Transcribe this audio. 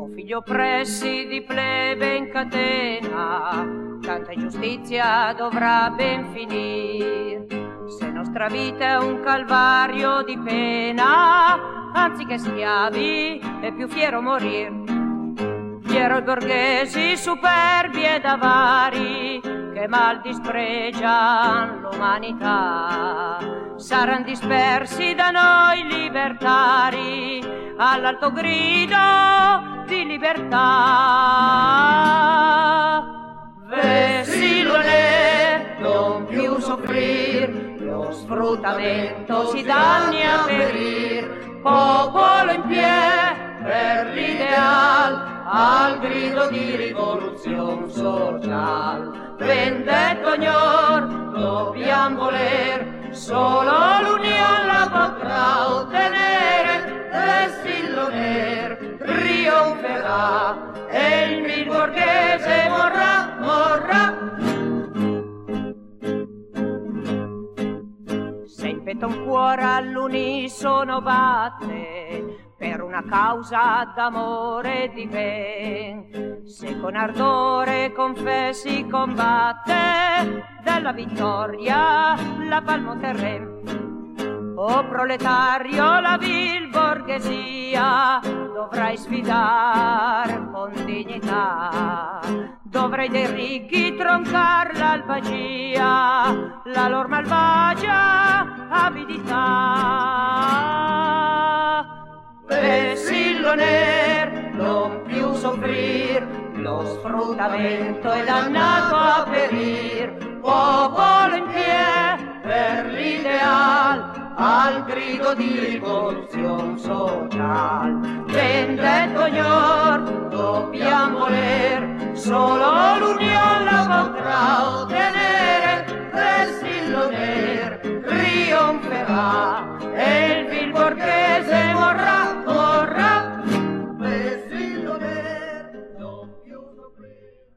O figlio oppressi di plebe in catena, tanta ingiustizia dovrà ben finir. Se nostra vita è un calvario di pena, anziché schiavi è più fiero morir. Fiero i borghesi superbi ed avari, che mal dispregian l'umanità. Saran dispersi da noi libertari all'alto grido di libertà. Vesilone, non più soffrir, lo sfruttamento si danni a perir. Popolo in piedi per l'ideal, al grido di rivoluzione social. Vendetta ognor dobbiam voler, solo l'unione la potrà ottenere. Vesilone trionferà e il vil borghese morrà, morrà. Se in petto un cuore all'unisono batte per una causa d'amore e di ben, se con ardore confessi combatte, della vittoria la palma otterrem. O proletario, la vil borghesia dovrai sfidar con dignità. Dovrai dei ricchi troncar l'albagia, la lor malvagia avidità. Vesilone, non più soffrir, lo sfruttamento è dannato a perir. Popolo in piedi per l'ideal, al grido di rivoluzione social. Vendetta ognor dobbiam voler, solo l'unione la potrà ottenere. Vesilone trionferà e il vil borghese morrà, morrà. Vesilone, non più soffrir.